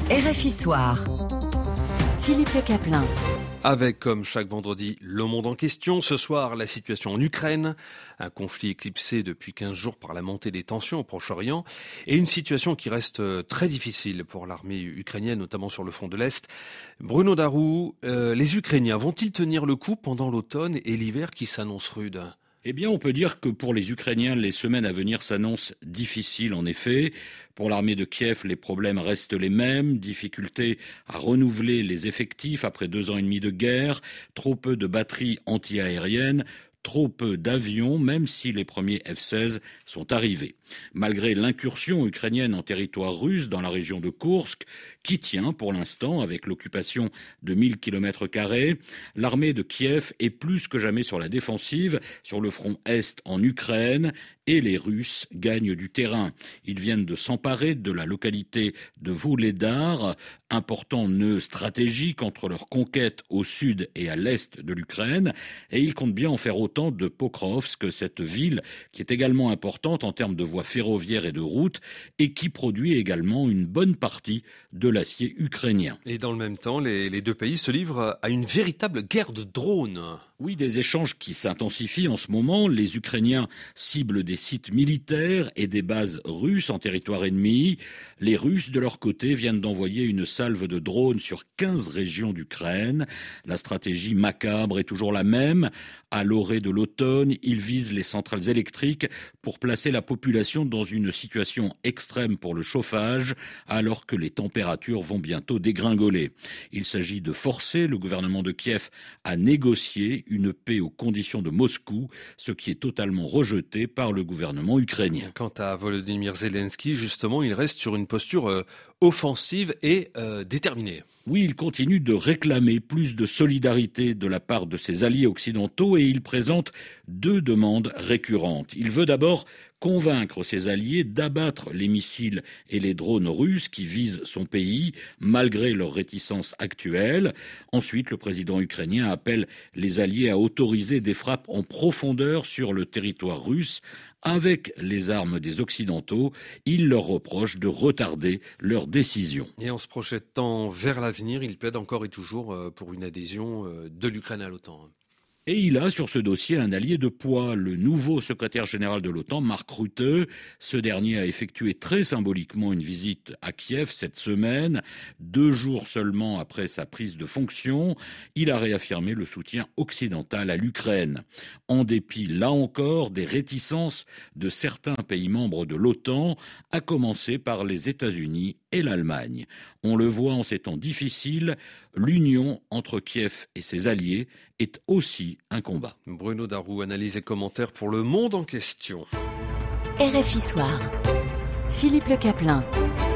RFI Soir. Philippe Le Caplin. Avec, comme chaque vendredi, le monde en question. Ce soir, la situation en Ukraine. Un conflit éclipsé depuis 15 jours par la montée des tensions au Proche-Orient. Et une situation qui reste très difficile pour l'armée ukrainienne, notamment sur le front de l'Est. Bruno Darroux, les Ukrainiens vont-ils tenir le coup pendant l'automne et l'hiver qui s'annoncent rudes ? Eh bien, on peut dire que pour les Ukrainiens, les semaines à venir s'annoncent difficiles en effet. Pour l'armée de Kiev, les problèmes restent les mêmes. Difficulté à renouveler les effectifs après 2 ans et demi de guerre. Trop peu de batteries anti-aériennes. Trop peu d'avions, même si les premiers F-16 sont arrivés. Malgré l'incursion ukrainienne en territoire russe dans la région de Koursk, qui tient pour l'instant avec l'occupation de 1000 km², l'armée de Kiev est plus que jamais sur la défensive sur le front Est en Ukraine et les Russes gagnent du terrain. Ils viennent de s'emparer de la localité de Vuhledar, important nœud stratégique entre leur conquête au sud et à l'est de l'Ukraine, et ils comptent bien en faire autant de Pokrovsk, cette ville qui est également importante en termes de voies ferroviaires et de routes et qui produit également une bonne partie de l'acier ukrainien. Et dans le même temps, les deux pays se livrent à une véritable guerre de drones. Oui, des échanges qui s'intensifient en ce moment. Les Ukrainiens ciblent des sites militaires et des bases russes en territoire ennemi. Les Russes, de leur côté, viennent d'envoyer une salve de drones sur 15 régions d'Ukraine. La stratégie macabre est toujours la même. À l'orée de l'automne, ils visent les centrales électriques pour placer la population dans une situation extrême pour le chauffage, alors que les températures vont bientôt dégringoler. Il s'agit de forcer le gouvernement de Kiev à négocier une paix aux conditions de Moscou, ce qui est totalement rejeté par le gouvernement ukrainien. Quant à Volodymyr Zelensky, justement, il reste sur une posture offensive et déterminée. Oui, il continue de réclamer plus de solidarité de la part de ses alliés occidentaux et il présente 2 demandes récurrentes. Il veut d'abord convaincre ses alliés d'abattre les missiles et les drones russes qui visent son pays, malgré leur réticence actuelle. Ensuite, le président ukrainien appelle les alliés à autoriser des frappes en profondeur sur le territoire russe. Avec les armes des Occidentaux, il leur reproche de retarder leur décision. Et en se projetant vers l'avenir, il plaide encore et toujours pour une adhésion de l'Ukraine à l'OTAN. Et il a sur ce dossier un allié de poids, le nouveau secrétaire général de l'OTAN, Mark Rutte. Ce dernier a effectué très symboliquement une visite à Kiev cette semaine, 2 jours seulement après sa prise de fonction. Il a réaffirmé le soutien occidental à l'Ukraine. En dépit, là encore, des réticences de certains pays membres de l'OTAN, à commencer par les États-Unis et l'Allemagne. On le voit en ces temps difficiles, l'union entre Kiev et ses alliés est aussi un combat. Bruno Darroux, analyse et commentaires pour le monde en question. RFI Soir. Philippe Le Caplin.